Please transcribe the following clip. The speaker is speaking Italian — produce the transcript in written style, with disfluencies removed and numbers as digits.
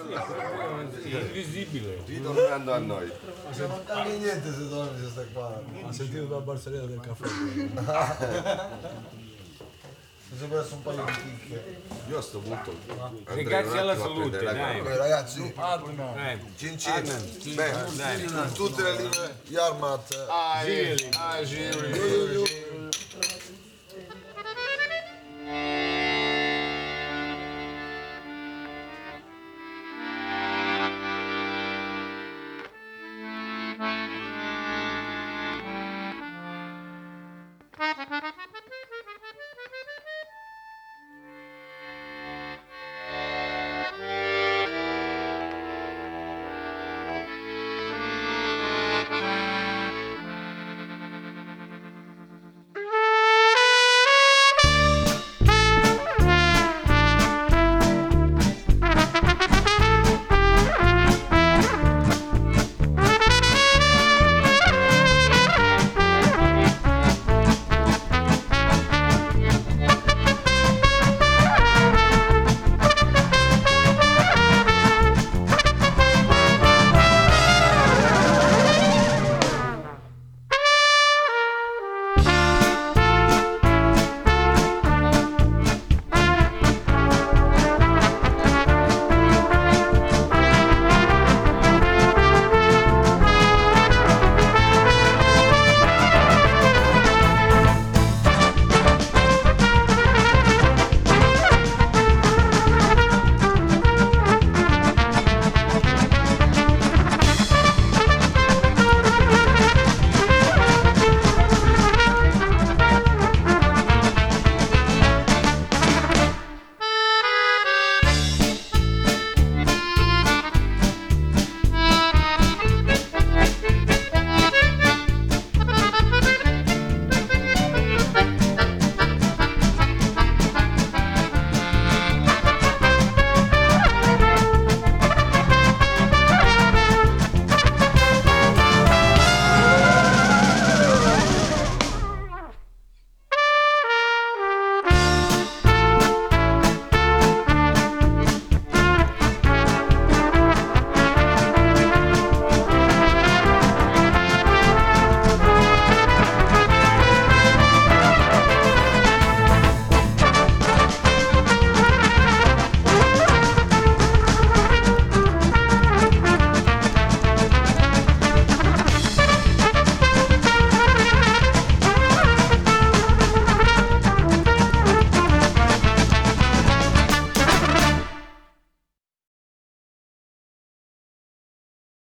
Invisibile. Ritornando a noi. Ma non cambia niente se dormi se stai qua. Ha sentito la barzelletta del caffè. Mi sono perso un paio di chicche. Io a sto punto andrei Grazie un alla attimo a salute, prendere la dai. gamba. Ragazzi, Cin cin. Beh, Dai. in tutte le linee Yarmat. Giri.